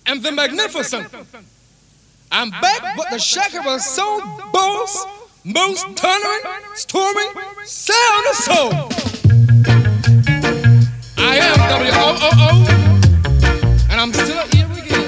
am the magnificent. I'm back with the Shaka Soul Boss, most thundering, storming sound of soul. I am WOOO, and I'm still here again.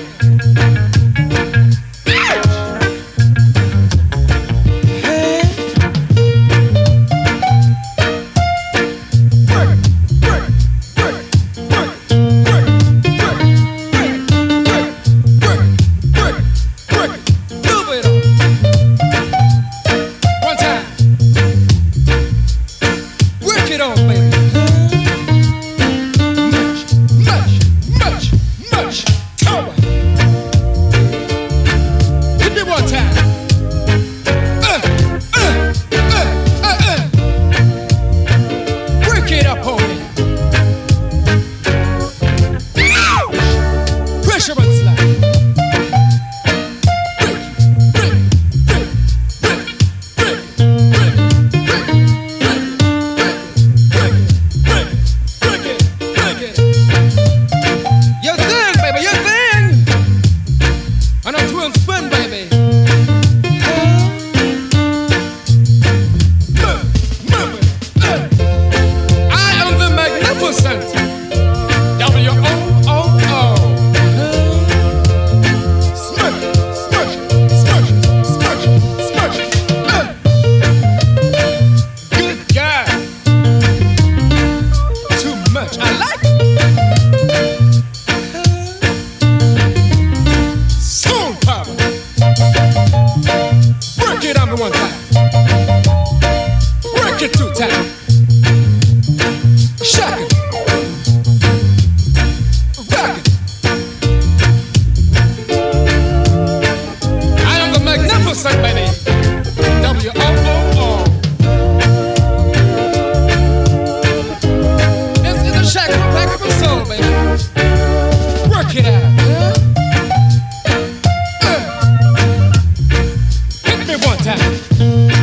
Hit me one time.